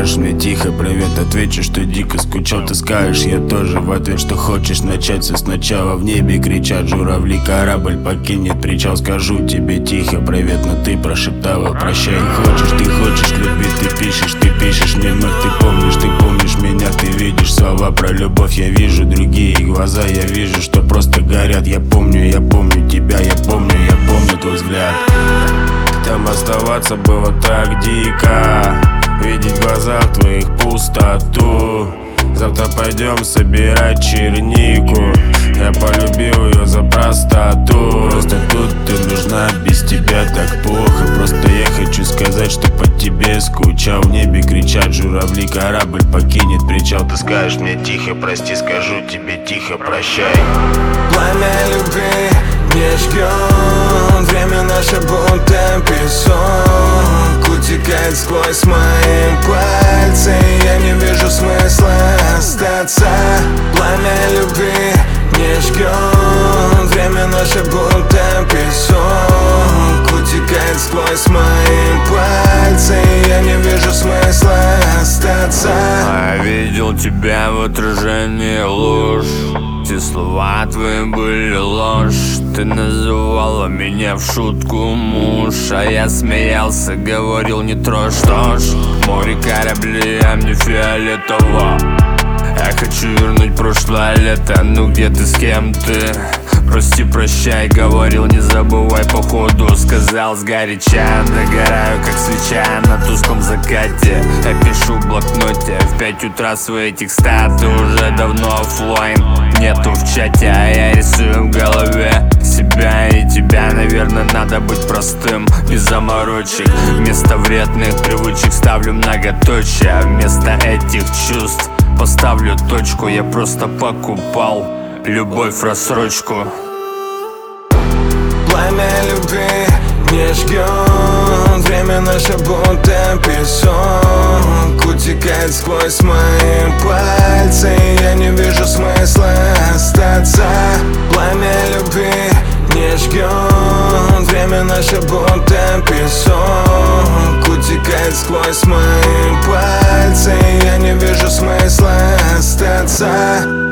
скажешь мне тихо привет, отвечу, что дико скучал. Ты скажешь, я тоже в ответ, что хочешь начать все сначала. В небе кричат журавли, корабль покинет причал. Скажу тебе тихо привет, но ты прошептала прощай. Ты хочешь любви, ты пишешь мне вновь. Ты помнишь меня, ты видишь слова про любовь. Я вижу другие глаза, я вижу, что просто горят. Я помню тебя, я помню твой взгляд. Там оставаться было так дико, видеть в глазах твоих пустоту. Завтра пойдем собирать чернику. Я полюбил ее за простоту. Просто тут ты нужна, без тебя так плохо. Просто я хочу сказать, что по тебе скучал. В небе кричат журавли, корабль покинет причал. Ты скажешь мне тихо прости, скажу тебе тихо прощай. Пламя любви не жгет, время наше будто песок утекает сквозь мои пальцы. Я не вижу смысла остаться. Пламя любви не жгет, время наше будто песок утекает сквозь мои пальцы. Я не вижу смысла остаться. Я видел тебя в отражении ложь. Все слова твои были ложь. Ты называла меня в шутку муж, а я смеялся, говорил не трожь. Что ж, море корабли, а мне фиолетово. Я хочу вернуть прошлое лето. Ну где ты, с кем ты? Прости, прощай, говорил, не забывай походу. Сказал сгоряча, догораю как свеча на тусклом закате. Я пишу в блокноте в 5 утра свои текста. Ты уже давно оффлайн, нету в чате, а я рисую в голове себя и тебя. Наверное, надо быть простым, без заморочек. Вместо вредных привычек ставлю многоточие. А вместо этих чувств поставлю точку. Я просто покупал любовь в рассрочку. Пламя любви не жгет, время наше будто песок утекает сквозь мои пальцы. Я не вижу смысла остаться. Пламя любви не жгет, время наше будто песок утекает сквозь мои пальцы. Я не вижу смысла остаться.